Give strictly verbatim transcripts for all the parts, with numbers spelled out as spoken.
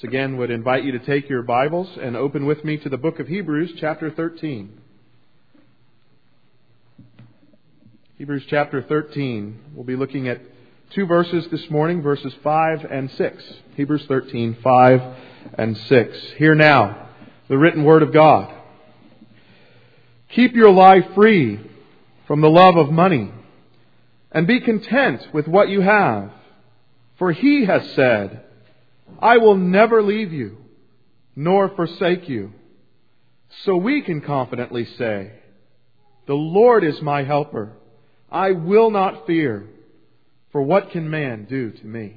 Once again, would invite you to take your Bibles and open with me to the book of Hebrews, chapter thirteen. Hebrews chapter thirteen. We'll be looking at two verses this morning, verses five and six. Hebrews thirteen, five and six. Hear now the written word of God. Keep your life free from the love of money, and be content with what you have. For He has said, I will never leave you, nor forsake you. So we can confidently say, the Lord is my helper. I will not fear, for what can man do to me?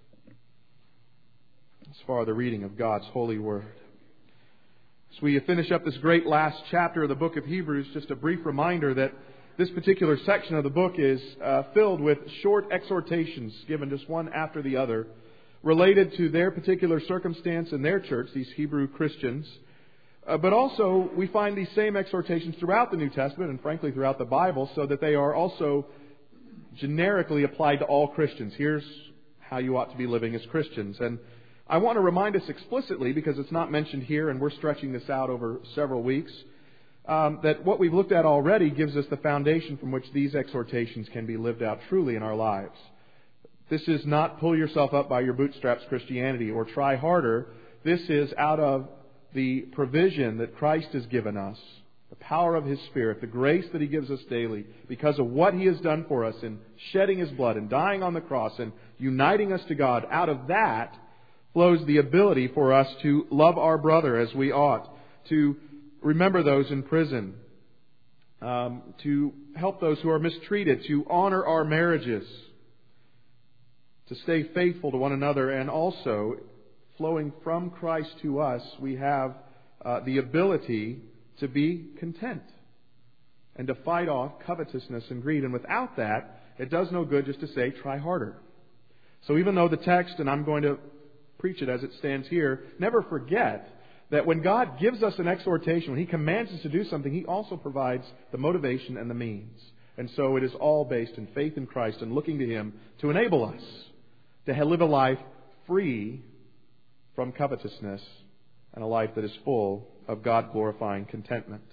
As far the reading of God's holy word. As we finish up this great last chapter of the book of Hebrews, just a brief reminder that this particular section of the book is uh, filled with short exhortations given just one after the other, related to their particular circumstance in their church, these Hebrew Christians. Uh, but also, we find these same exhortations throughout the New Testament and frankly throughout the Bible, so that they are also generically applied to all Christians. Here's how you ought to be living as Christians. And I want to remind us explicitly, because it's not mentioned here and we're stretching this out over several weeks, um, that what we've looked at already gives us the foundation from which these exhortations can be lived out truly in our lives. This is not pull yourself up by your bootstraps Christianity or try harder. This is out of the provision that Christ has given us, the power of His Spirit, the grace that He gives us daily, because of what He has done for us in shedding His blood and dying on the cross and uniting us to God. Out of that flows the ability for us to love our brother as we ought, to remember those in prison, um, to help those who are mistreated, to honor our marriages, to stay faithful to one another, and also, flowing from Christ to us, we have uh, the ability to be content and to fight off covetousness and greed. And without that, it does no good just to say, try harder. So even though the text, and I'm going to preach it as it stands here, never forget that when God gives us an exhortation, when He commands us to do something, He also provides the motivation and the means. And so it is all based in faith in Christ and looking to Him to enable us to live a life free from covetousness and a life that is full of God-glorifying contentment.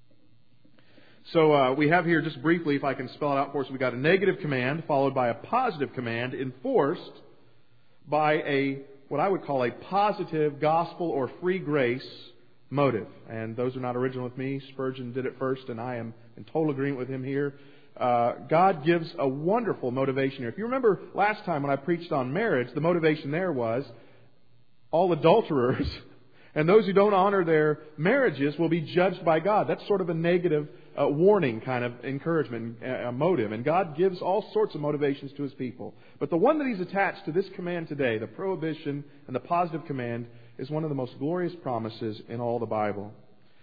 So uh, we have here, just briefly, if I can spell it out for us, we've got a negative command followed by a positive command enforced by a, what I would call a positive gospel or free grace motive. And those are not original with me. Spurgeon did it first, and I am in total agreement with him here. Uh, God gives a wonderful motivation here. If you remember last time when I preached on marriage, the motivation there was all adulterers and those who don't honor their marriages will be judged by God. That's sort of a negative uh, warning kind of encouragement, uh, motive. And God gives all sorts of motivations to His people. But the one that He's attached to this command today, the prohibition and the positive command, is one of the most glorious promises in all the Bible.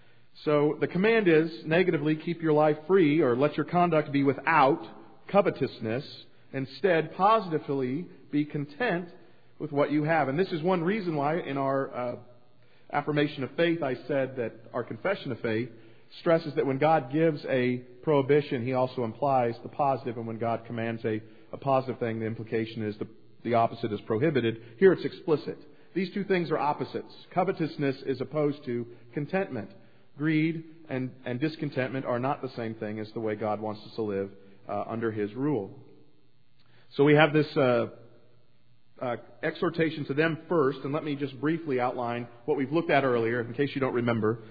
So the command is, negatively, keep your life free, or let your conduct be without covetousness. Instead, positively, be content with what you have. And this is one reason why in our uh, affirmation of faith, I said that our confession of faith stresses that when God gives a prohibition, He also implies the positive. And when God commands a, a positive thing, the implication is the, the opposite is prohibited. Here it's explicit. These two things are opposites. Covetousness is opposed to contentment. Greed and, and discontentment are not the same thing as the way God wants us to live uh, under His rule. So we have this uh, uh, exhortation to them first, and let me just briefly outline what we've looked at earlier, in case you don't remember.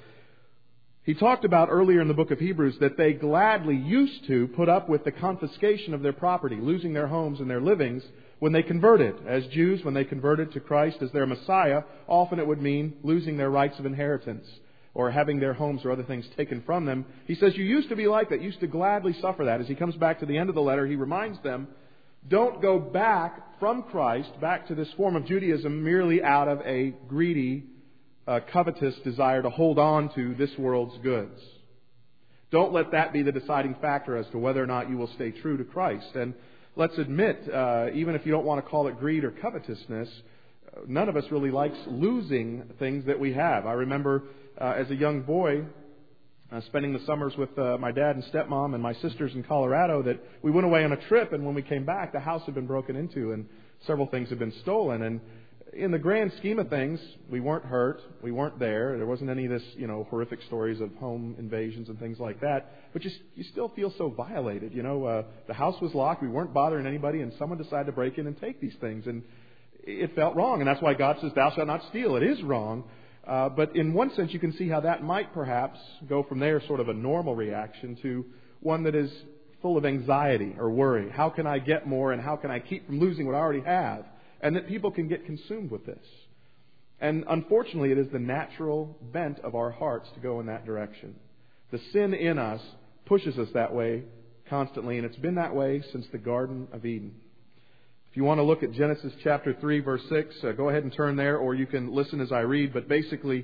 He talked about earlier in the book of Hebrews that they gladly used to put up with the confiscation of their property, losing their homes and their livings when they converted. As Jews, when they converted to Christ as their Messiah, often it would mean losing their rights of inheritance, or having their homes or other things taken from them. He says, you used to be like that. You used to gladly suffer that. As he comes back to the end of the letter, he reminds them, don't go back from Christ, back to this form of Judaism, merely out of a greedy, uh, covetous desire to hold on to this world's goods. Don't let that be the deciding factor as to whether or not you will stay true to Christ. And let's admit, uh, even if you don't want to call it greed or covetousness, none of us really likes losing things that we have. I remember Uh, as a young boy, uh, spending the summers with uh, my dad and stepmom and my sisters in Colorado, that we went away on a trip, and when we came back, the house had been broken into and several things had been stolen. And in the grand scheme of things, we weren't hurt. We weren't there. There wasn't any of this, you know, horrific stories of home invasions and things like that. But you, you still feel so violated. You know, uh, the house was locked. We weren't bothering anybody, and someone decided to break in and take these things. And it felt wrong. And that's why God says, thou shalt not steal. It is wrong. Uh, but in one sense, you can see how that might perhaps go from there, sort of a normal reaction, to one that is full of anxiety or worry. How can I get more, and how can I keep from losing what I already have? And that people can get consumed with this. And unfortunately, it is the natural bent of our hearts to go in that direction. The sin in us pushes us that way constantly, and it's been that way since the Garden of Eden. If you want to look at Genesis chapter three, verse six, uh, go ahead and turn there, or you can listen as I read. But basically,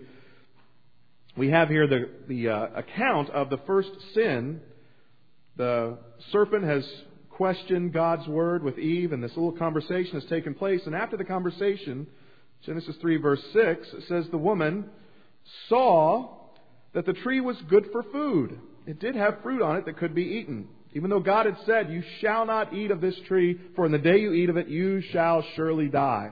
we have here the, the uh, account of the first sin. The serpent has questioned God's word with Eve, and this little conversation has taken place. And after the conversation, Genesis three, verse six, it says, the woman saw that the tree was good for food. It did have fruit on it that could be eaten. Even though God had said, you shall not eat of this tree, for in the day you eat of it, you shall surely die.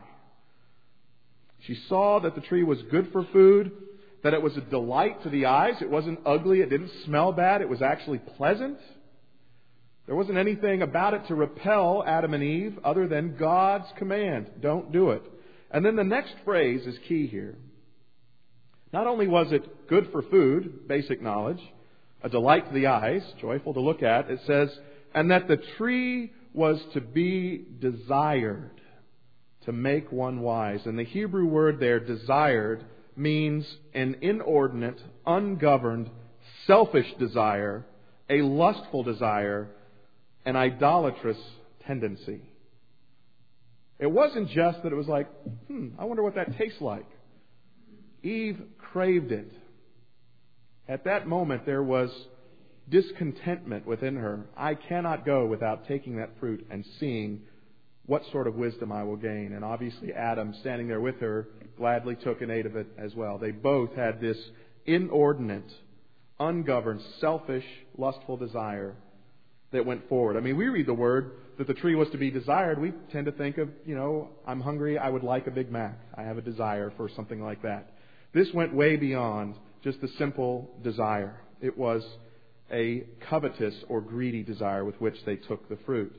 She saw that the tree was good for food, that it was a delight to the eyes. It wasn't ugly. It didn't smell bad. It was actually pleasant. There wasn't anything about it to repel Adam and Eve other than God's command. Don't do it. And then the next phrase is key here. Not only was it good for food, basic knowledge, a delight to the eyes, joyful to look at, it says, and that the tree was to be desired to make one wise. And the Hebrew word there, desired, means an inordinate, ungoverned, selfish desire, a lustful desire, an idolatrous tendency. It wasn't just that it was like, hmm, I wonder what that tastes like. Eve craved it. At that moment, there was discontentment within her. I cannot go without taking that fruit and seeing what sort of wisdom I will gain. And obviously, Adam, standing there with her, gladly took and ate of it as well. They both had this inordinate, ungoverned, selfish, lustful desire that went forward. I mean, we read the word that the tree was to be desired. We tend to think of, you know, I'm hungry, I would like a Big Mac. I have a desire for something like that. This went way beyond just a simple desire. It was a covetous or greedy desire with which they took the fruit.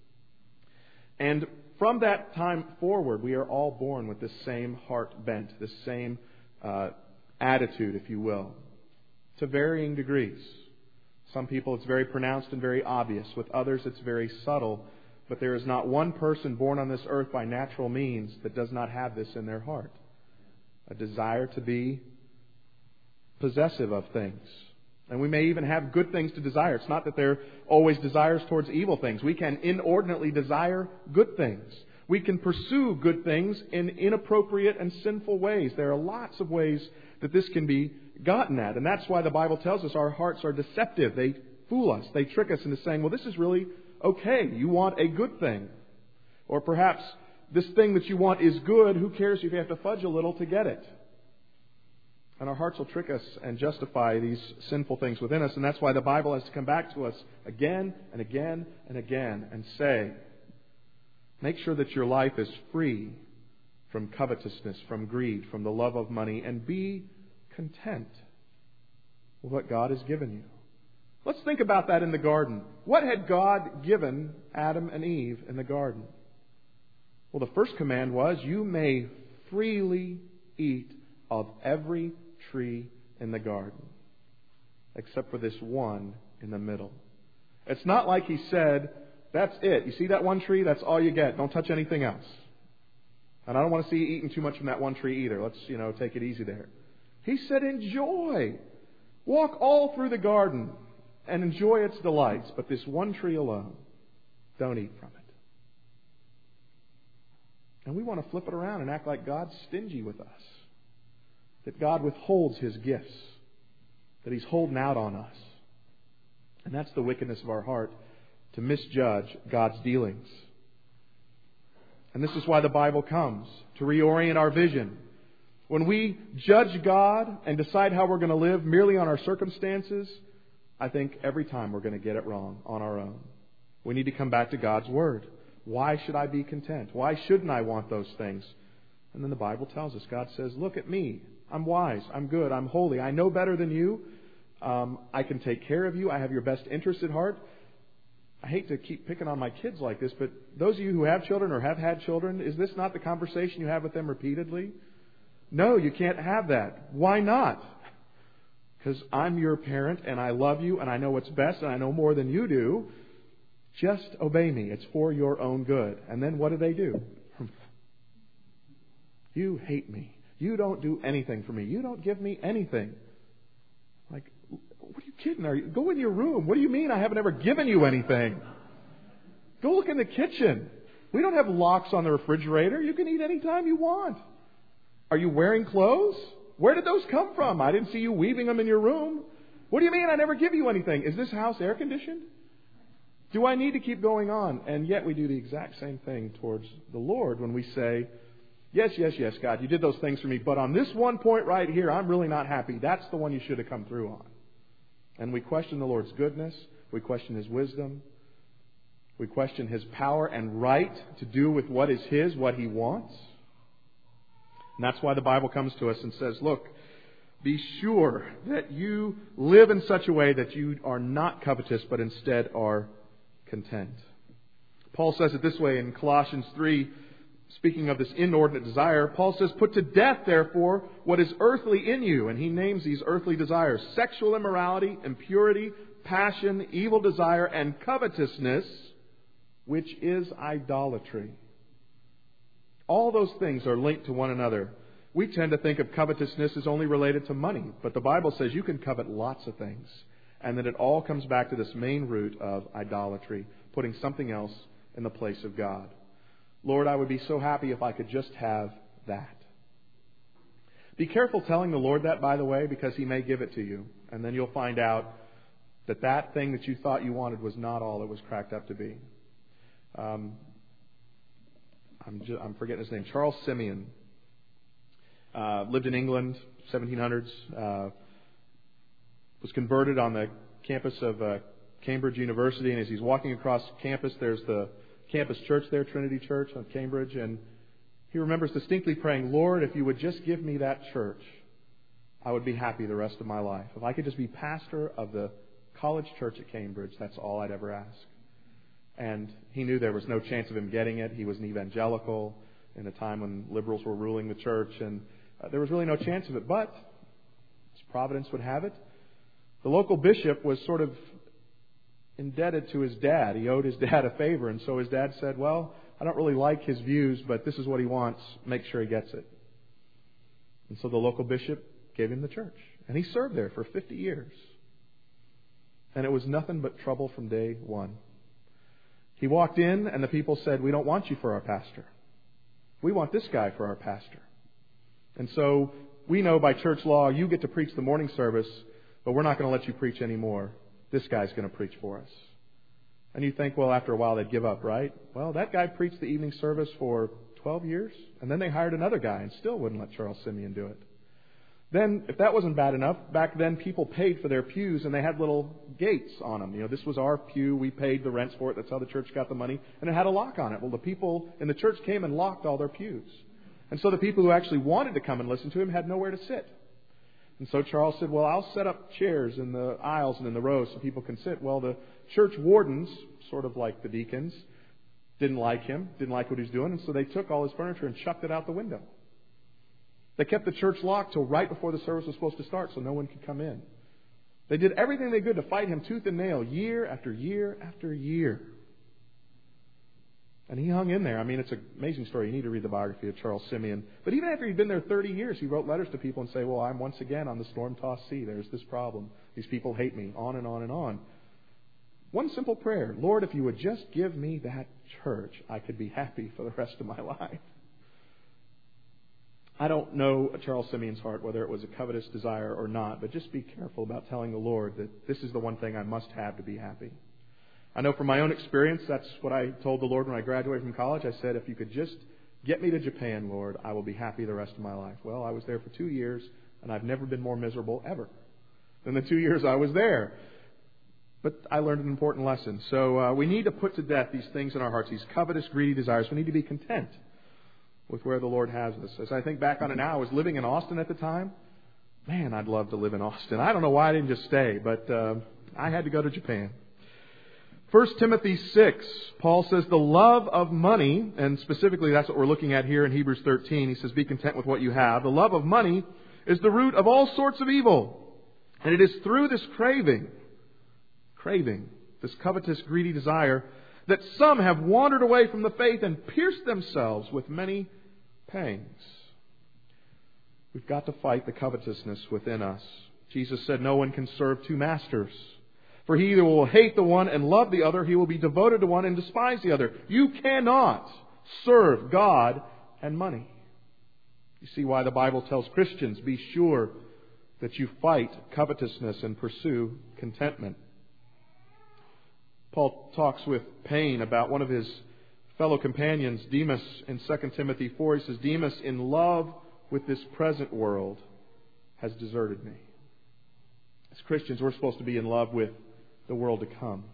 And from that time forward, we are all born with this same heart bent, this same uh, attitude, if you will, to varying degrees. Some people it's very pronounced and very obvious. With others it's very subtle. But there is not one person born on this earth by natural means that does not have this in their heart. A desire to be possessive of things. And we may even have good things to desire. It's not that they're always desires towards evil things. We can inordinately desire good things. We can pursue good things in inappropriate and sinful ways. There are lots of ways that this can be gotten at. And that's why the Bible tells us our hearts are deceptive. They fool us. They trick us into saying, well, this is really okay. You want a good thing. Or perhaps this thing that you want is good. Who cares if you have to fudge a little to get it? And our hearts will trick us and justify these sinful things within us. And that's why the Bible has to come back to us again and again and again and say, make sure that your life is free from covetousness, from greed, from the love of money, and be content with what God has given you. Let's think about that in the garden. What had God given Adam and Eve in the garden? Well, the first command was, you may freely eat of every tree in the garden, except for this one in the middle. It's not like He said, that's it. You see that one tree? That's all you get. Don't touch anything else. And I don't want to see you eating too much from that one tree either. Let's, you know, take it easy there. He said, enjoy. Walk all through the garden and enjoy its delights. But this one tree alone, don't eat from it. And we want to flip it around and act like God's stingy with us. That God withholds His gifts. That He's holding out on us. And that's the wickedness of our heart, to misjudge God's dealings. And this is why the Bible comes, to reorient our vision. When we judge God and decide how we're going to live merely on our circumstances, I think every time we're going to get it wrong on our own. We need to come back to God's Word. Why should I be content? Why shouldn't I want those things? And then the Bible tells us, God says, look at me. I'm wise. I'm good. I'm holy. I know better than you. Um, I can take care of you. I have your best interest at heart. I hate to keep picking on my kids like this, but those of you who have children or have had children, is this not the conversation you have with them repeatedly? No, you can't have that. Why not? Because I'm your parent and I love you and I know what's best and I know more than you do. Just obey me. It's for your own good. And then what do they do? You hate me. You don't do anything for me. You don't give me anything. Like, what are you kidding? Are you? Go in your room. What do you mean I haven't ever given you anything? Go look in the kitchen. We don't have locks on the refrigerator. You can eat anytime you want. Are you wearing clothes? Where did those come from? I didn't see you weaving them in your room. What do you mean I never give you anything? Is this house air conditioned? Do I need to keep going on? And yet we do the exact same thing towards the Lord when we say, yes, yes, yes, God, you did those things for me, but on this one point right here, I'm really not happy. That's the one you should have come through on. And we question the Lord's goodness. We question His wisdom. We question His power and right to do with what is His, what He wants. And that's why the Bible comes to us and says, look, be sure that you live in such a way that you are not covetous, but instead are content. Paul says it this way in Colossians three, speaking of this inordinate desire. Paul says, put to death, therefore, what is earthly in you. And he names these earthly desires: sexual immorality, impurity, passion, evil desire, and covetousness, which is idolatry. All those things are linked to one another. We tend to think of covetousness as only related to money, but the Bible says you can covet lots of things, and that it all comes back to this main root of idolatry, putting something else in the place of God. Lord, I would be so happy if I could just have that. Be careful telling the Lord that, by the way, because He may give it to you, and then you'll find out that that thing that you thought you wanted was not all it was cracked up to be. Um, I'm, just, I'm forgetting his name. Charles Simeon. Uh, lived in England, seventeen hundreds. Uh, was converted on the campus of uh, Cambridge University. And as he's walking across campus, there's the campus church there, Trinity Church on Cambridge. And he remembers distinctly praying, Lord, if you would just give me that church, I would be happy the rest of my life. If I could just be pastor of the college church at Cambridge, that's all I'd ever ask. And he knew there was no chance of him getting it. He was an evangelical in a time when liberals were ruling the church, and uh, there was really no chance of it. But, as providence would have it, the local bishop was sort of indebted to his dad. He owed his dad a favor, and so his dad said, well, I don't really like his views, but this is what he wants. Make sure he gets it. And so the local bishop gave him the church. And he served there for fifty years. And it was nothing but trouble from day one. He walked in and the people said, we don't want you for our pastor. We want this guy for our pastor. And so we know by church law you get to preach the morning service, but we're not going to let you preach anymore. This guy's going to preach for us. And you think, well, after a while they'd give up, right? Well, that guy preached the evening service for twelve years, and then they hired another guy and still wouldn't let Charles Simeon do it. Then, if that wasn't bad enough, back then people paid for their pews and they had little gates on them. You know, this was our pew. We paid the rents for it. That's how the church got the money. And it had a lock on it. Well, the people in the church came and locked all their pews. And so the people who actually wanted to come and listen to him had nowhere to sit. And so Charles said, well, I'll set up chairs in the aisles and in the rows so people can sit. Well, the church wardens, sort of like the deacons, didn't like him, didn't like what he was doing. And so they took all his furniture and chucked it out the window. They kept the church locked till right before the service was supposed to start so no one could come in. They did everything they could to fight him tooth and nail year after year after year. And he hung in there. I mean, it's an amazing story. You need to read the biography of Charles Simeon. But even after he'd been there thirty years, he wrote letters to people and say, well, I'm once again on the storm-tossed sea. There's this problem. These people hate me. On and on and on. One simple prayer. Lord, if you would just give me that church, I could be happy for the rest of my life. I don't know Charles Simeon's heart, whether it was a covetous desire or not, but just be careful about telling the Lord that this is the one thing I must have to be happy. I know from my own experience, that's what I told the Lord when I graduated from college. I said, if you could just get me to Japan, Lord, I will be happy the rest of my life. Well, I was there for two years, and I've never been more miserable ever than the two years I was there. But I learned an important lesson. So uh, we need to put to death these things in our hearts, these covetous, greedy desires. We need to be content with where the Lord has us. As I think back on it now, I was living in Austin at the time. Man, I'd love to live in Austin. I don't know why I didn't just stay, but uh, I had to go to Japan. First Timothy six, Paul says the love of money, and specifically that's what we're looking at here in Hebrews thirteen. He says, be content with what you have. The love of money is the root of all sorts of evil. And it is through this craving, craving, this covetous, greedy desire, that some have wandered away from the faith and pierced themselves with many pangs. We've got to fight the covetousness within us. Jesus said no one can serve two masters. For he either will hate the one and love the other, he will be devoted to one and despise the other. You cannot serve God and money. You see why the Bible tells Christians, be sure that you fight covetousness and pursue contentment. Paul talks with pain about one of his fellow companions, Demas, in Second Timothy four. He says, Demas, in love with this present world, has deserted me. As Christians, we're supposed to be in love with the world to come.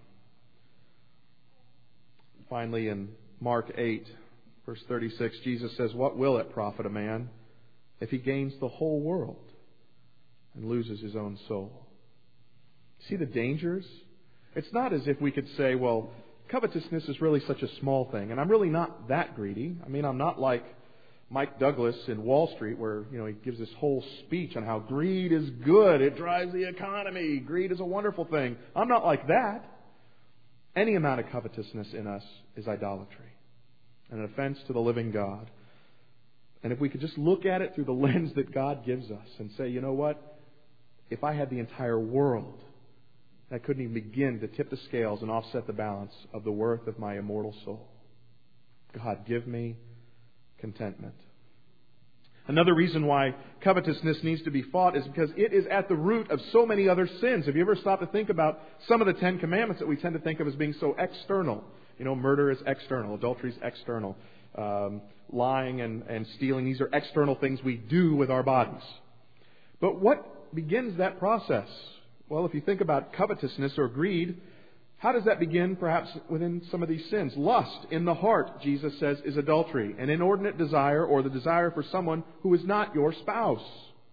Finally, in Mark eight, verse thirty-six, Jesus says, what will it profit a man if he gains the whole world and loses his own soul? See the dangers? It's not as if we could say, well, covetousness is really such a small thing, and I'm really not that greedy. I mean, I'm not like Mike Douglas in Wall Street, where, you know, he gives this whole speech on how greed is good. It drives the economy. Greed is a wonderful thing. I'm not like that. Any amount of covetousness in us is idolatry and an offense to the living God. And if we could just look at it through the lens that God gives us and say, you know what? If I had the entire world, that couldn't even begin to tip the scales and offset the balance of the worth of my immortal soul. God, give me contentment. Another reason why covetousness needs to be fought is because it is at the root of so many other sins. Have you ever stopped to think about some of the Ten Commandments that we tend to think of as being so external? You know, murder is external, adultery is external, um, lying and, and stealing, these are external things we do with our bodies. But what begins that process? Well, if you think about covetousness or greed, how does that begin perhaps within some of these sins? Lust in the heart, Jesus says, is adultery, an inordinate desire or the desire for someone who is not your spouse.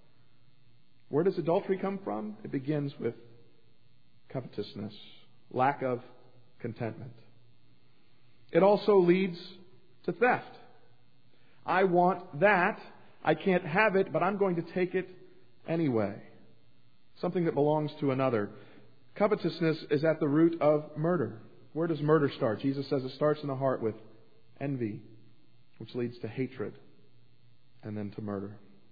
Where does adultery come from? It begins with covetousness, lack of contentment. It also leads to theft. I want that. I can't have it, but I'm going to take it anyway. Something that belongs to another. Covetousness is at the root of murder. Where does murder start? Jesus says it starts in the heart with envy, which leads to hatred, and then to murder.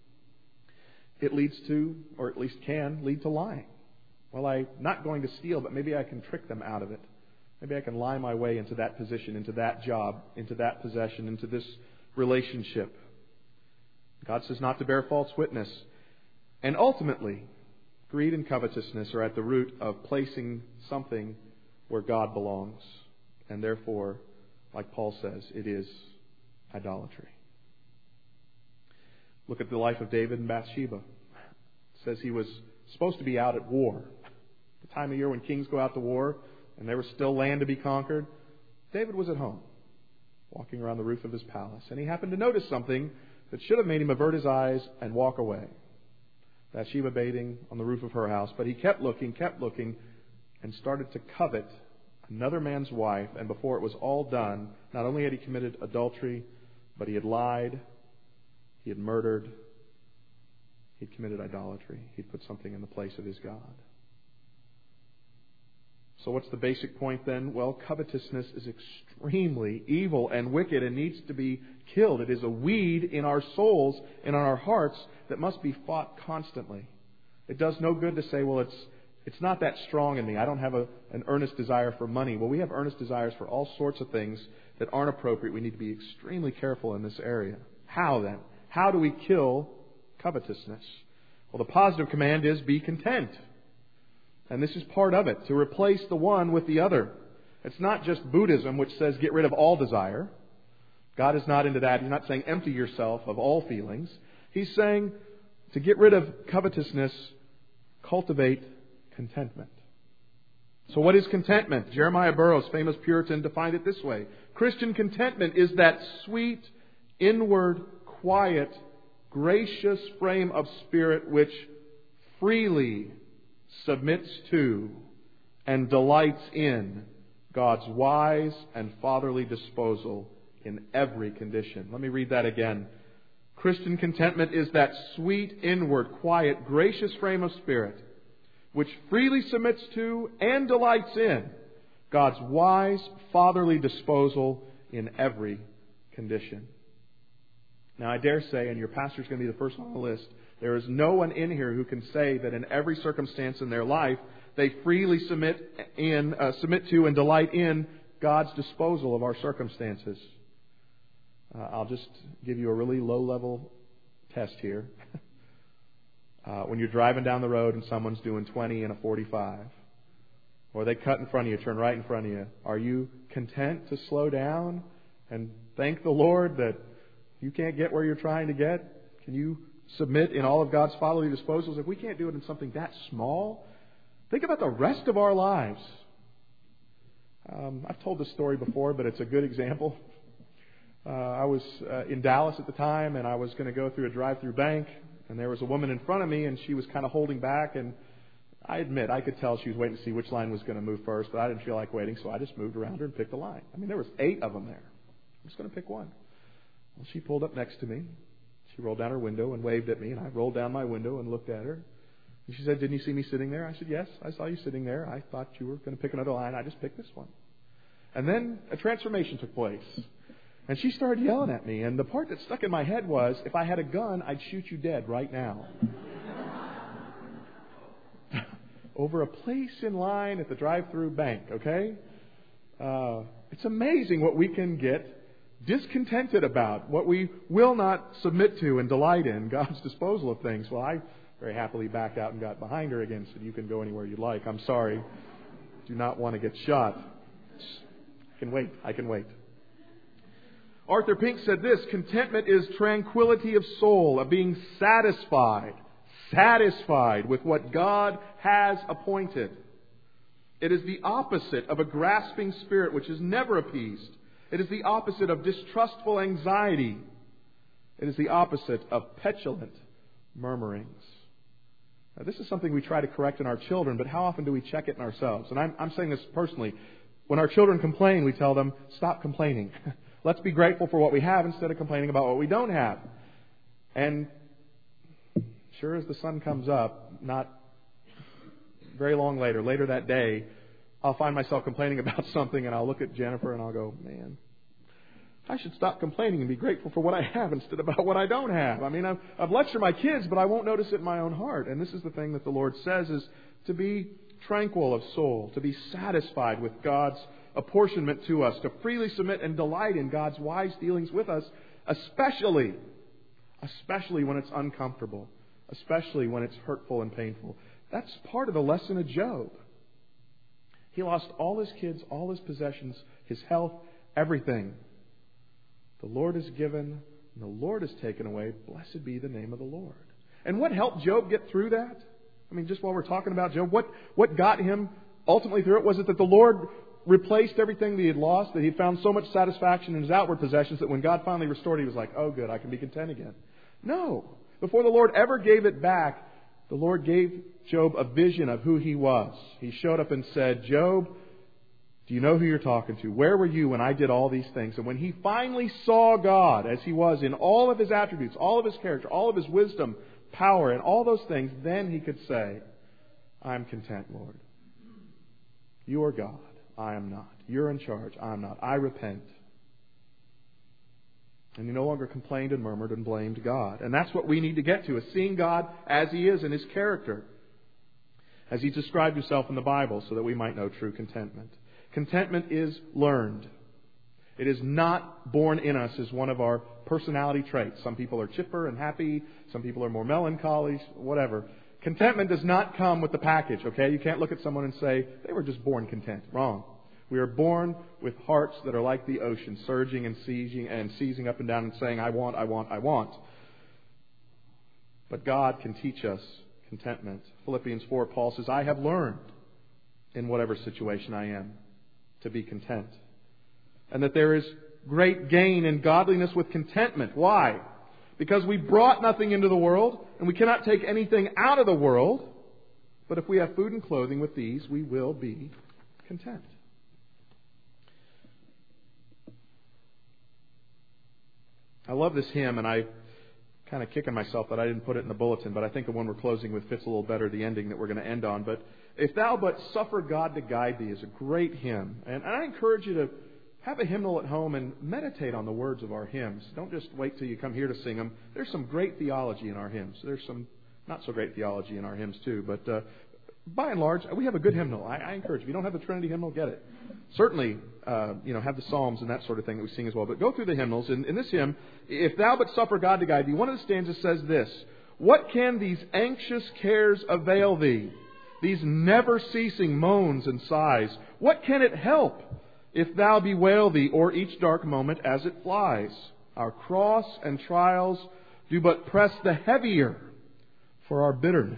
It leads to, or at least can, lead to lying. Well, I'm not going to steal, but maybe I can trick them out of it. Maybe I can lie my way into that position, into that job, into that possession, into this relationship. God says not to bear false witness. And ultimately, greed and covetousness are at the root of placing something where God belongs. And therefore, like Paul says, it is idolatry. Look at the life of David and Bathsheba. It says he was supposed to be out at war. The time of year when kings go out to war and there was still land to be conquered, David was at home, walking around the roof of his palace. And he happened to notice something that should have made him avert his eyes and walk away. Bathsheba bathing on the roof of her house. But he kept looking, kept looking, and started to covet another man's wife. And before it was all done, not only had he committed adultery, but he had lied, he had murdered, he'd committed idolatry. He'd put something in the place of his God. So what's the basic point then? Well, covetousness is extremely evil and wicked and needs to be killed. It is a weed in our souls and on our hearts that must be fought constantly. It does no good to say, well, it's it's not that strong in me. I don't have a, an earnest desire for money. Well, we have earnest desires for all sorts of things that aren't appropriate. We need to be extremely careful in this area. How then? How do we kill covetousness? Well, the positive command is be content. And this is part of it, to replace the one with the other. It's not just Buddhism, which says get rid of all desire. God is not into that. He's not saying empty yourself of all feelings. He's saying to get rid of covetousness, cultivate contentment. So what is contentment? Jeremiah Burroughs, famous Puritan, defined it this way. Christian contentment is that sweet, inward quiet, gracious frame of spirit which freely submits to and delights in God's wise and fatherly disposal in every condition. Let me read that again. Christian contentment is that sweet, inward, quiet, gracious frame of spirit which freely submits to and delights in God's wise, fatherly disposal in every condition. Now, I dare say, and your pastor's going to be the first on the list, there is no one in here who can say that in every circumstance in their life they freely submit in, uh, submit to and delight in God's disposal of our circumstances. Uh, I'll just give you a really low-level test here. uh, when you're driving down the road and someone's doing twenty in a forty-five, or they cut in front of you, turn right in front of you, are you content to slow down and thank the Lord that you can't get where you're trying to get? Can you submit in all of God's fatherly disposals? If we can't do it in something that small, think about the rest of our lives. Um, I've told this story before, but it's a good example. Uh, I was uh, in Dallas at the time, and I was going to go through a drive-through bank, and there was a woman in front of me, and she was kind of holding back, and I admit, I could tell she was waiting to see which line was going to move first, but I didn't feel like waiting, so I just moved around her and picked a line. I mean, there was eight of them there. I'm just going to pick one. Well, she pulled up next to me. She rolled down her window and waved at me, and I rolled down my window and looked at her. And she said, "Didn't you see me sitting there?" I said, "Yes, I saw you sitting there. I thought you were going to pick another line. I just picked this one." And then a transformation took place. And she started yelling at me. And the part that stuck in my head was, if I had a gun, I'd shoot you dead right now. Over a place in line at the drive-through bank, okay? Uh, it's amazing what we can get discontented about, what we will not submit to and delight in, God's disposal of things. Well, I very happily backed out and got behind her again, said, "You can go anywhere you like. I'm sorry. Do not want to get shot." I can wait. I can wait. Arthur Pink said this: contentment is tranquility of soul, of being satisfied, satisfied with what God has appointed. It is the opposite of a grasping spirit which is never appeased. It is the opposite of distrustful anxiety. It is the opposite of petulant murmurings. Now, this is something we try to correct in our children, but how often do we check it in ourselves? And I'm, I'm saying this personally. When our children complain, we tell them, stop complaining. Let's be grateful for what we have instead of complaining about what we don't have. And sure as the sun comes up, not very long later, later that day, I'll find myself complaining about something, and I'll look at Jennifer and I'll go, man, I should stop complaining and be grateful for what I have instead of about what I don't have. I mean, I've, I've lectured my kids, but I won't notice it in my own heart. And this is the thing that the Lord says, is to be tranquil of soul, to be satisfied with God's apportionment to us, to freely submit and delight in God's wise dealings with us, especially, especially when it's uncomfortable, especially when it's hurtful and painful. That's part of the lesson of Job. He lost all his kids, all his possessions, his health, everything. The Lord is given, and the Lord is taken away. Blessed be the name of the Lord. And what helped Job get through that? I mean, just while we're talking about Job, what, what got him ultimately through it? Was it that the Lord replaced everything that he had lost, that he had found so much satisfaction in his outward possessions that when God finally restored it, he was like, oh good, I can be content again? No. Before the Lord ever gave it back, the Lord gave Job a vision of who he was. He showed up and said, Job, do you know who you're talking to? Where were you when I did all these things? And when he finally saw God as he was in all of his attributes, all of his character, all of his wisdom, power, and all those things, then he could say, I'm content, Lord. You are God. I am not. You're in charge. I am not. I repent. And he no longer complained and murmured and blamed God. And that's what we need to get to, is seeing God as He is in His character, as He described Himself in the Bible, so that we might know true contentment. Contentment is learned. It is not born in us as one of our personality traits. Some people are chipper and happy. Some people are more melancholy, whatever. Contentment does not come with the package, okay? You can't look at someone and say, they were just born content. Wrong. We are born with hearts that are like the ocean, surging and seizing and seizing up and down and saying, I want, I want, I want. But God can teach us contentment. Philippians four, Paul says, I have learned in whatever situation I am to be content. And that there is great gain in godliness with contentment. Why? because we brought nothing into the world, and we cannot take anything out of the world. But if we have food and clothing with these, we will be content. I love this hymn, and I kind of kicking myself that I didn't put it in the bulletin, but I think the one we're closing with fits a little better, the ending that we're going to end on. But if thou but suffer God to guide thee is a great hymn. And I encourage you to have a hymnal at home and meditate on the words of our hymns. Don't just wait till you come here to sing them. There's some great theology in our hymns. There's some not so great theology in our hymns too. But uh, by and large, we have a good hymnal. I, I encourage you. If you don't have the Trinity hymnal, get it. Certainly, uh, you know, have the Psalms and that sort of thing that we sing as well. But go through the hymnals. In, in this hymn, if thou but suffer God to guide thee, one of the stanzas says this: what can these anxious cares avail thee? These never-ceasing moans and sighs. What can it help if thou bewail thee o'er each dark moment as it flies? Our cross and trials do but press the heavier for our bitterness.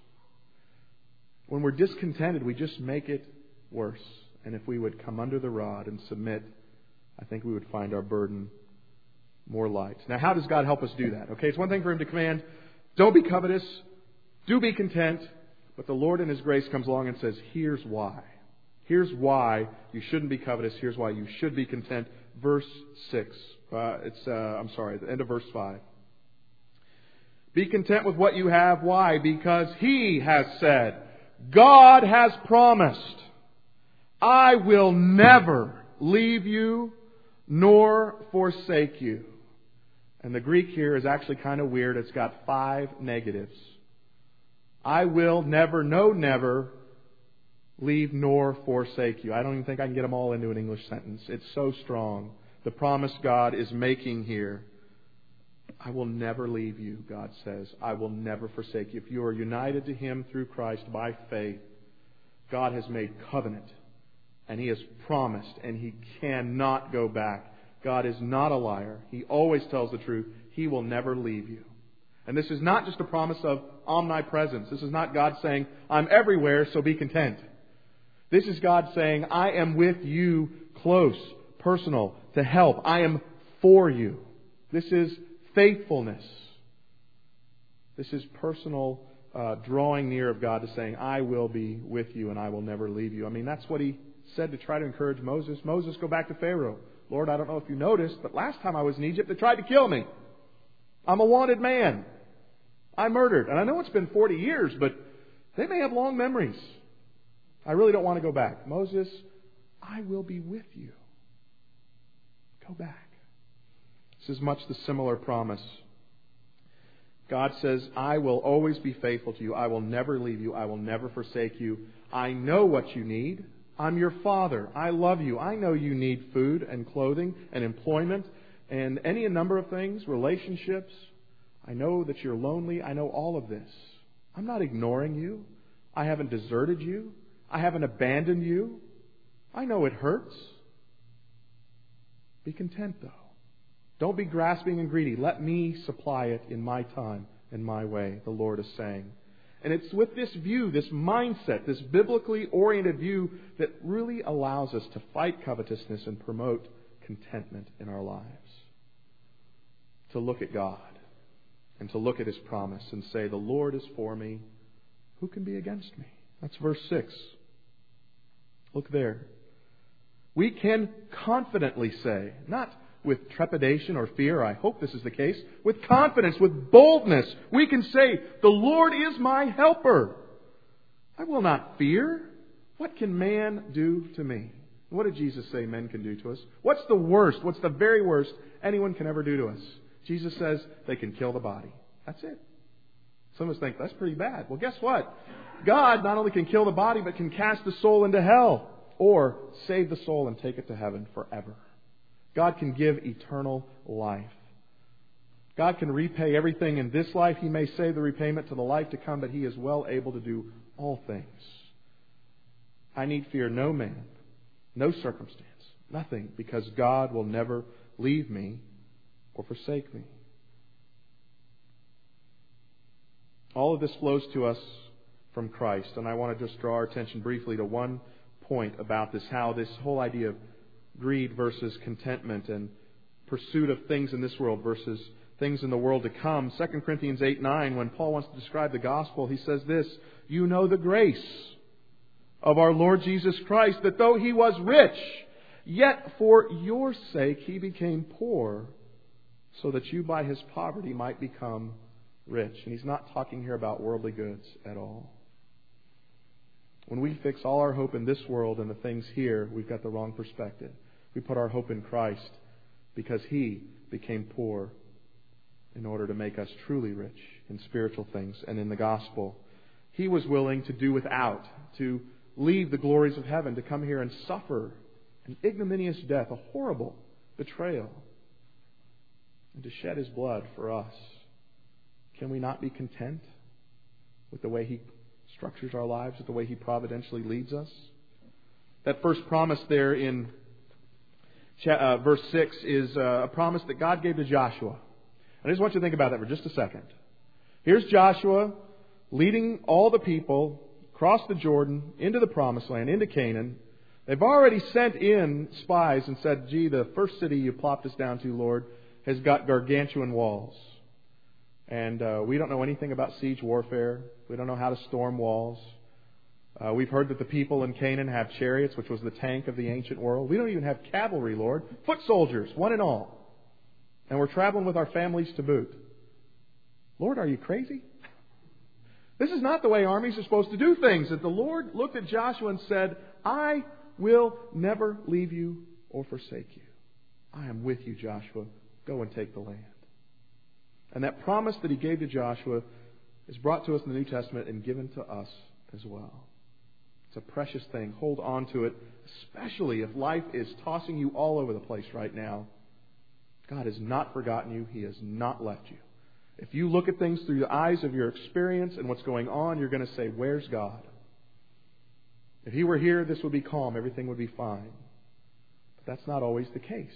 When we're discontented, we just make it worse. And if we would come under the rod and submit, I think we would find our burden more light. Now, how does God help us do that? Okay, it's one thing for Him to command, don't be covetous, do be content. But the Lord in His grace comes along and says, here's why. Here's why you shouldn't be covetous. Here's why you should be content. Verse six. Uh, it's, uh, I'm sorry, the end of verse five. Be content with what you have. Why? Because He has said, God has promised, I will never leave you nor forsake you. And the Greek here is actually kind of weird. It's got five negatives. I will never, no never, leave nor forsake you. I don't even think I can get them all into an English sentence. It's so strong. The promise God is making here. I will never leave you, God says. I will never forsake you. If you are united to Him through Christ by faith, God has made covenant. And He has promised. And He cannot go back. God is not a liar. He always tells the truth. He will never leave you. And this is not just a promise of omnipresence. This is not God saying, I'm everywhere, so be content. This is God saying, I am with you close, personal, to help. I am for you. This is faithfulness. This is personal uh, drawing near of God to saying, I will be with you and I will never leave you. I mean, that's what He said to try to encourage Moses. Moses, go back to Pharaoh. Lord, I don't know if you noticed, but last time I was in Egypt, they tried to kill me. I'm a wanted man. I murdered. And I know it's been forty years, but they may have long memories. I really don't want to go back. Moses, I will be with you. Go back. This is much the similar promise. God says, I will always be faithful to you. I will never leave you. I will never forsake you. I know what you need. I'm your Father. I love you. I know you need food and clothing and employment and any number of things, relationships. I know that you're lonely. I know all of this. I'm not ignoring you. I haven't deserted you. I haven't abandoned you. I know it hurts. Be content, though. Don't be grasping and greedy. Let me supply it in my time and my way, the Lord is saying. And it's with this view, this mindset, this biblically oriented view that really allows us to fight covetousness and promote contentment in our lives. To look at God and to look at His promise and say, the Lord is for me. Who can be against me? That's verse six. Look there. We can confidently say, not with trepidation or fear, I hope this is the case, with confidence, with boldness, we can say, the Lord is my helper. I will not fear. What can man do to me? What did Jesus say men can do to us? What's the worst, what's the very worst anyone can ever do to us? Jesus says they can kill the body. That's it. Some of us think, that's pretty bad. Well, guess what? God not only can kill the body, but can cast the soul into hell or save the soul and take it to heaven forever. God can give eternal life. God can repay everything in this life. He may save the repayment to the life to come, but He is well able to do all things. I need fear no man, no circumstance, nothing, because God will never leave me or forsake me. All of this flows to us from Christ, and I want to just draw our attention briefly to one point about this, how this whole idea of greed versus contentment and pursuit of things in this world versus things in the world to come. Second Corinthians eight nine, when Paul wants to describe the gospel, he says this, "You know the grace of our Lord Jesus Christ, that though He was rich, yet for your sake He became poor, so that you by His poverty might become rich." And he's not talking here about worldly goods at all. When we fix all our hope in this world and the things here, we've got the wrong perspective. We put our hope in Christ because He became poor in order to make us truly rich in spiritual things and in the gospel. He was willing to do without, to leave the glories of heaven, to come here and suffer an ignominious death, a horrible betrayal, and to shed His blood for us. Can we not be content with the way He structures our lives, with the way He providentially leads us? That first promise there in uh, verse six is uh, a promise that God gave to Joshua. I just want you to think about that for just a second. Here's Joshua leading all the people across the Jordan into the promised land, into Canaan. They've already sent in spies and said, "Gee, the first city you plopped us down to, Lord, has got gargantuan walls. And uh, we don't know anything about siege warfare. We don't know how to storm walls. Uh, we've heard that the people in Canaan have chariots, which was the tank of the ancient world. We don't even have cavalry, Lord. Foot soldiers, one and all. And we're traveling with our families to boot. Lord, are you crazy? This is not the way armies are supposed to do things." That the Lord looked at Joshua and said, "I will never leave you or forsake you. I am with you, Joshua. Go and take the land." And that promise that He gave to Joshua is brought to us in the New Testament and given to us as well. It's a precious thing. Hold on to it, especially if life is tossing you all over the place right now. God has not forgotten you. He has not left you. If you look at things through the eyes of your experience and what's going on, you're going to say, "Where's God? If He were here, this would be calm. Everything would be fine." But that's not always the case.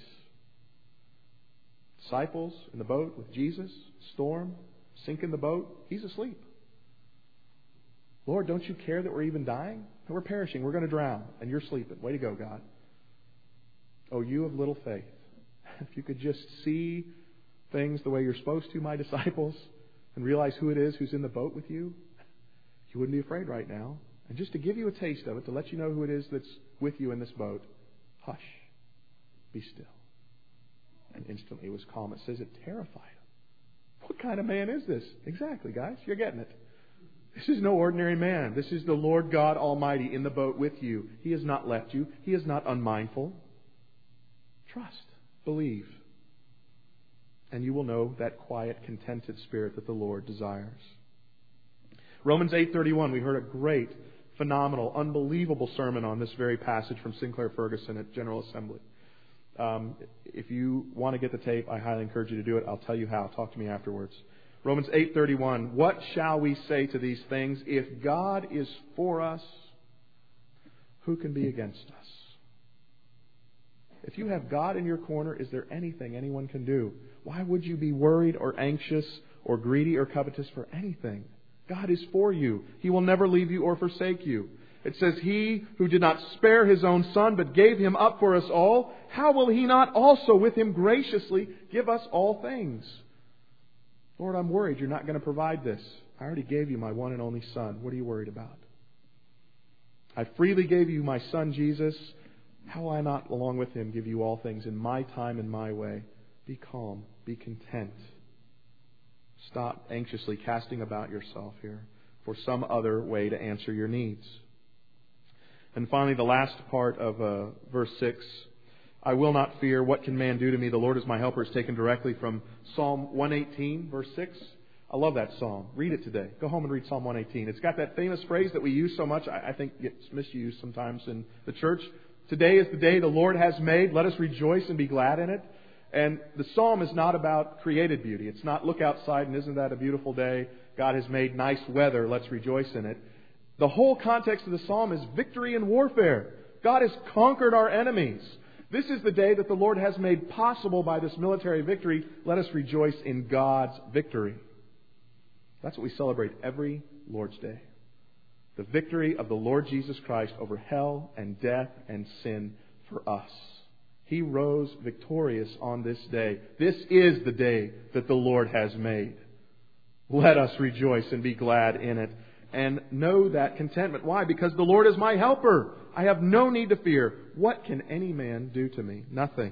Disciples in the boat with Jesus, storm, sink in the boat. He's asleep. "Lord, don't you care that we're even dying? We're perishing. We're going to drown. And you're sleeping. Way to go, God." Oh, you of little faith. If you could just see things the way you're supposed to, my disciples, and realize who it is who's in the boat with you, you wouldn't be afraid right now. And just to give you a taste of it, to let you know who it is that's with you in this boat, hush, be still. And instantly it was calm. It says it terrified him. What kind of man is this? Exactly, guys. You're getting it. This is no ordinary man. This is the Lord God Almighty in the boat with you. He has not left you. He is not unmindful. Trust. Believe. And you will know that quiet, contented spirit that the Lord desires. Romans eight thirty-one, we heard a great, phenomenal, unbelievable sermon on this very passage from Sinclair Ferguson at General Assembly. Um, if you want to get the tape, I highly encourage you to do it. I'll tell you how. Talk to me afterwards. Romans eight thirty-one, "What shall we say to these things? If God is for us, who can be against us?" If you have God in your corner, is there anything anyone can do? Why would you be worried or anxious or greedy or covetous for anything? God is for you. He will never leave you or forsake you. It says, "He who did not spare His own Son, but gave Him up for us all, how will He not also with Him graciously give us all things?" Lord, I'm worried you're not going to provide this. I already gave you my one and only Son. What are you worried about? I freely gave you my Son, Jesus. How will I not, along with Him, give you all things in my time and my way? Be calm. Be content. Stop anxiously casting about yourself here for some other way to answer your needs. And finally, the last part of uh, verse six. "I will not fear. What can man do to me? The Lord is my helper," is taken directly from Psalm one eighteen, verse six. I love that psalm. Read it today. Go home and read Psalm one eighteen. It's got that famous phrase that we use so much, I think gets misused sometimes in the church. Today is the day the Lord has made. Let us rejoice and be glad in it. And the psalm is not about created beauty. It's not look outside and isn't that a beautiful day? God has made nice weather. Let's rejoice in it. The whole context of the psalm is victory in warfare. God has conquered our enemies. This is the day that the Lord has made possible by this military victory. Let us rejoice in God's victory. That's what we celebrate every Lord's Day. The victory of the Lord Jesus Christ over hell and death and sin for us. He rose victorious on this day. This is the day that the Lord has made. Let us rejoice and be glad in it. And know that contentment. Why? Because the Lord is my helper. I have no need to fear. What can any man do to me? Nothing.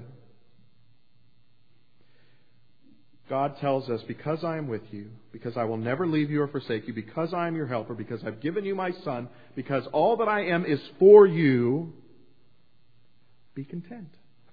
God tells us, because I am with you, because I will never leave you or forsake you, because I am your helper, because I've given you my Son, because all that I am is for you, be content.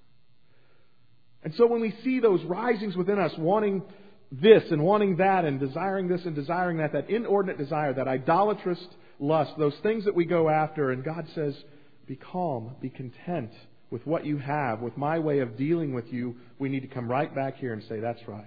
And so when we see those risings within us, wanting this and wanting that and desiring this and desiring that, that inordinate desire, that idolatrous lust, those things that we go after, and God says, be calm, be content with what you have, with my way of dealing with you, we need to come right back here and say, that's right.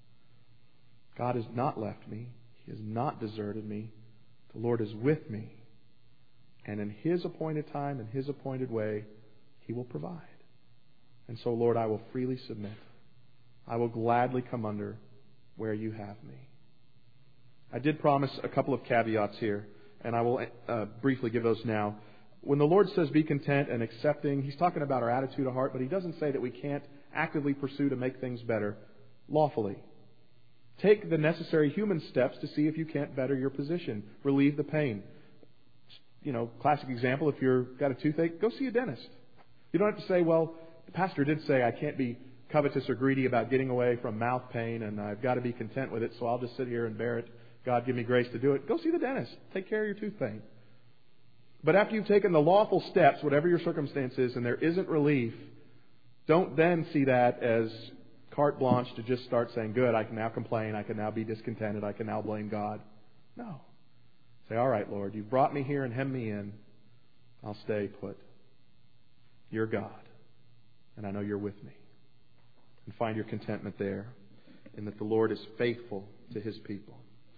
God has not left me. He has not deserted me. The Lord is with me. And in His appointed time and His appointed way, He will provide. And so, Lord, I will freely submit. I will gladly come under where you have me. I did promise a couple of caveats here, and I will uh, briefly give those now. When the Lord says be content and accepting, He's talking about our attitude of heart, but He doesn't say that we can't actively pursue to make things better lawfully. Take the necessary human steps to see if you can't better your position, relieve the pain. You know, classic example, if you've got a toothache, go see a dentist. You don't have to say, well, the pastor did say I can't be covetous or greedy about getting away from mouth pain, and I've got to be content with it, so I'll just sit here and bear it. God, give me grace to do it. Go see the dentist. Take care of your tooth pain. But after you've taken the lawful steps, whatever your circumstance is, and there isn't relief, don't then see that as carte blanche to just start saying, good, I can now complain, I can now be discontented, I can now blame God. No. Say, all right, Lord, you've brought me here and hemmed me in. I'll stay put. You're God, and I know you're with me. And find your contentment there, in that the Lord is faithful to His people.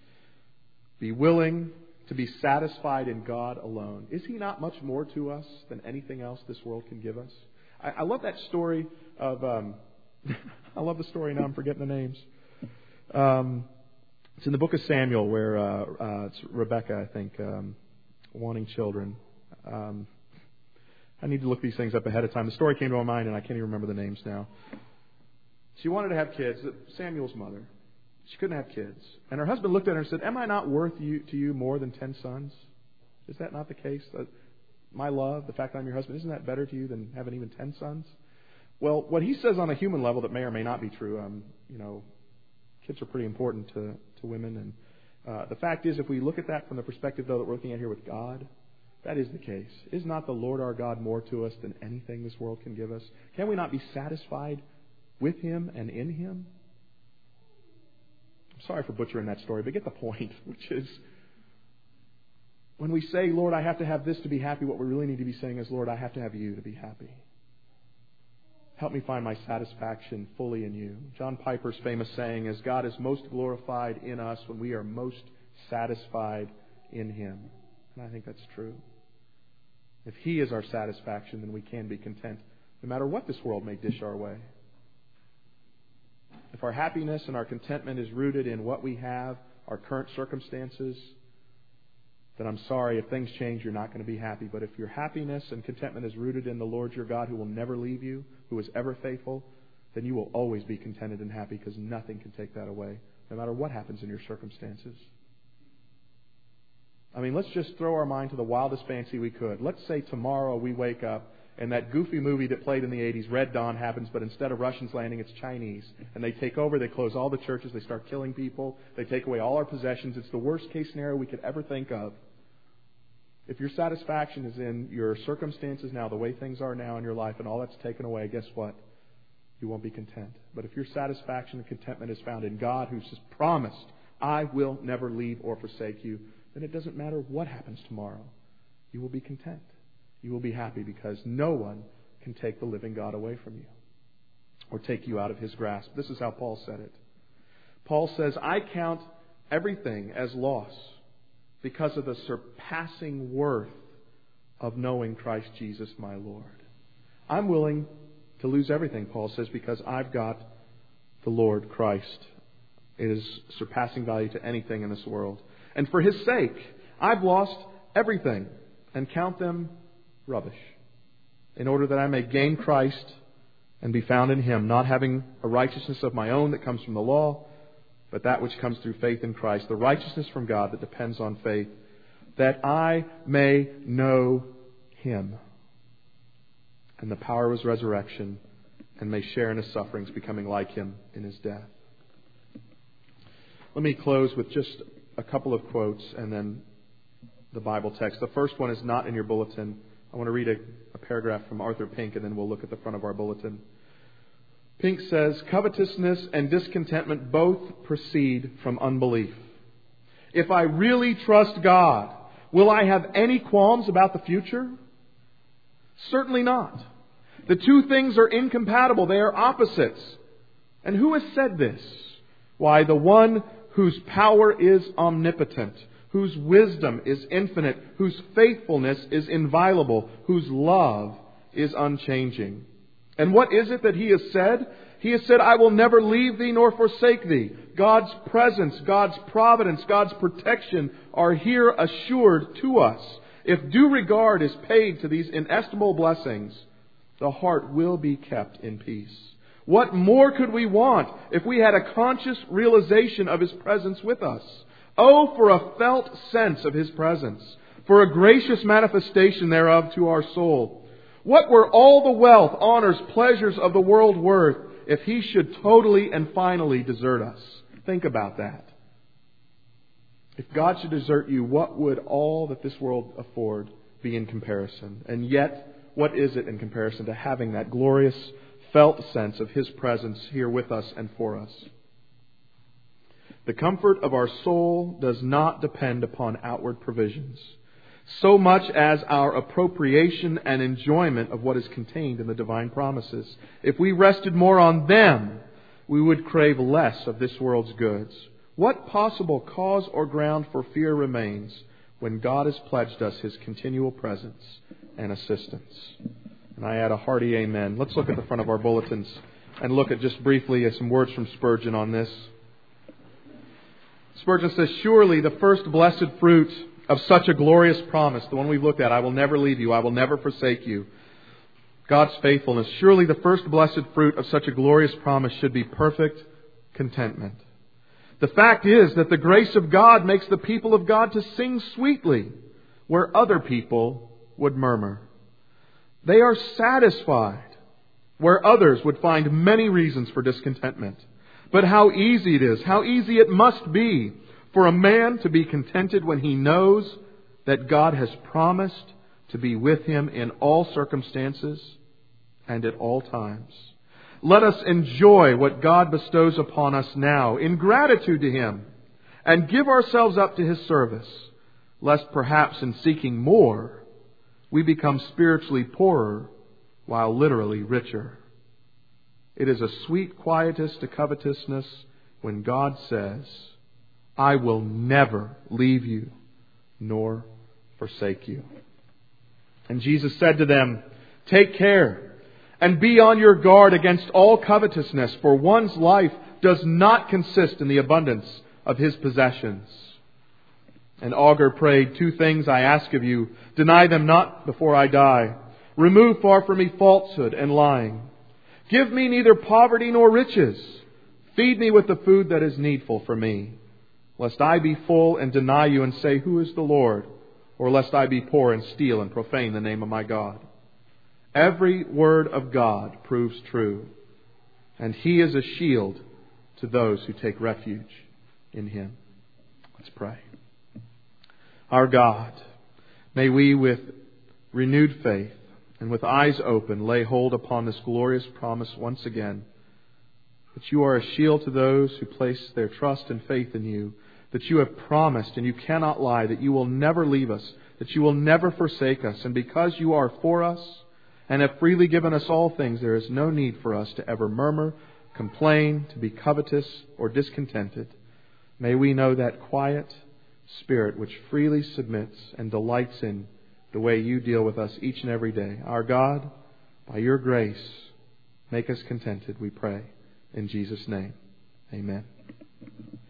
Be willing to be satisfied in God alone. Is He not much more to us than anything else this world can give us? I, I love that story of... Um, I love the story, now I'm forgetting the names. Um, it's in the book of Samuel where uh, uh, it's Rebecca, I think, um, wanting children. Um, I need to look these things up ahead of time. The story came to my mind and I can't even remember the names now. She wanted to have kids. Samuel's mother. She couldn't have kids. And her husband looked at her and said, am I not worth you, to you more than ten sons? Is that not the case? Uh, my love, the fact that I'm your husband, isn't that better to you than having even ten sons? Well, what he says on a human level that may or may not be true, um, you know, kids are pretty important to, to women. And uh, the fact is, if we look at that from the perspective, though, that we're looking at here with God, that is the case. Is not the Lord our God more to us than anything this world can give us? Can we not be satisfied with Him and in Him? I'm sorry for butchering that story, but get the point, which is, when we say, Lord, I have to have this to be happy, what we really need to be saying is, Lord, I have to have you to be happy. Help me find my satisfaction fully in you. John Piper's famous saying is, God is most glorified in us when we are most satisfied in Him. And I think that's true. If He is our satisfaction, then we can be content, no matter what this world may dish our way. If our happiness and our contentment is rooted in what we have, our current circumstances, then I'm sorry, if things change, you're not going to be happy. But if your happiness and contentment is rooted in the Lord your God, who will never leave you, who is ever faithful, then you will always be contented and happy, because nothing can take that away, no matter what happens in your circumstances. I mean, let's just throw our mind to the wildest fancy we could. Let's say tomorrow we wake up and that goofy movie that played in the eighties, Red Dawn, happens, but instead of Russians landing, it's Chinese. And they take over, they close all the churches, they start killing people, they take away all our possessions. It's the worst case scenario we could ever think of. If your satisfaction is in your circumstances now, the way things are now in your life, and all that's taken away, guess what? You won't be content. But if your satisfaction and contentment is found in God, who's just promised, I will never leave or forsake you, then it doesn't matter what happens tomorrow. You will be content. You will be happy, because no one can take the living God away from you or take you out of His grasp. This is how Paul said it. Paul says, I count everything as loss because of the surpassing worth of knowing Christ Jesus my Lord. I'm willing to lose everything, Paul says, because I've got the Lord Christ. It is surpassing value to anything in this world. And for His sake, I've lost everything and count them rubbish, in order that I may gain Christ and be found in Him, not having a righteousness of my own that comes from the law, but that which comes through faith in Christ, the righteousness from God that depends on faith, that I may know Him and the power of His resurrection, and may share in His sufferings, becoming like Him in His death. Let me close with just a couple of quotes and then the Bible text. The first one is not in your bulletin. I want to read a, a paragraph from Arthur Pink, and then we'll look at the front of our bulletin. Pink says, covetousness and discontentment both proceed from unbelief. If I really trust God, will I have any qualms about the future? Certainly not. The two things are incompatible. They are opposites. And who has said this? Why, the one whose power is omnipotent, whose wisdom is infinite, whose faithfulness is inviolable, whose love is unchanging. And what is it that He has said? He has said, I will never leave thee nor forsake thee. God's presence, God's providence, God's protection are here assured to us. If due regard is paid to these inestimable blessings, the heart will be kept in peace. What more could we want if we had a conscious realization of His presence with us? Oh, for a felt sense of His presence, for a gracious manifestation thereof to our soul. What were all the wealth, honors, pleasures of the world worth if He should totally and finally desert us? Think about that. If God should desert you, what would all that this world afford be in comparison? And yet, what is it in comparison to having that glorious, felt sense of His presence here with us and for us? The comfort of our soul does not depend upon outward provisions, so much as our appropriation and enjoyment of what is contained in the divine promises. If we rested more on them, we would crave less of this world's goods. What possible cause or ground for fear remains when God has pledged us His continual presence and assistance? And I add a hearty amen. Let's look at the front of our bulletins and look at just briefly at some words from Spurgeon on this. Spurgeon says, surely the first blessed fruit of such a glorious promise, the one we've looked at, I will never leave you, I will never forsake you, God's faithfulness, surely the first blessed fruit of such a glorious promise should be perfect contentment. The fact is that the grace of God makes the people of God to sing sweetly where other people would murmur. They are satisfied where others would find many reasons for discontentment. But how easy it is, how easy it must be for a man to be contented when he knows that God has promised to be with him in all circumstances and at all times. Let us enjoy what God bestows upon us now in gratitude to Him and give ourselves up to His service, lest perhaps in seeking more, we become spiritually poorer while literally richer. It is a sweet quietus to covetousness when God says, I will never leave you nor forsake you. And Jesus said to them, take care and be on your guard against all covetousness, for one's life does not consist in the abundance of his possessions. And Augur prayed, two things I ask of you, deny them not before I die. Remove far from me falsehood and lying. Give me neither poverty nor riches. Feed me with the food that is needful for me, lest I be full and deny you and say, who is the Lord? Or lest I be poor and steal and profane the name of my God. Every word of God proves true, and He is a shield to those who take refuge in Him. Let's pray. Our God, may we with renewed faith and with eyes open lay hold upon this glorious promise once again, that you are a shield to those who place their trust and faith in you, that you have promised and you cannot lie, that you will never leave us, that you will never forsake us, and because you are for us and have freely given us all things, there is no need for us to ever murmur, complain, to be covetous or discontented. May we know that quiet spirit which freely submits and delights in the way you deal with us each and every day. Our God, by your grace, make us contented, we pray. In Jesus' name, amen.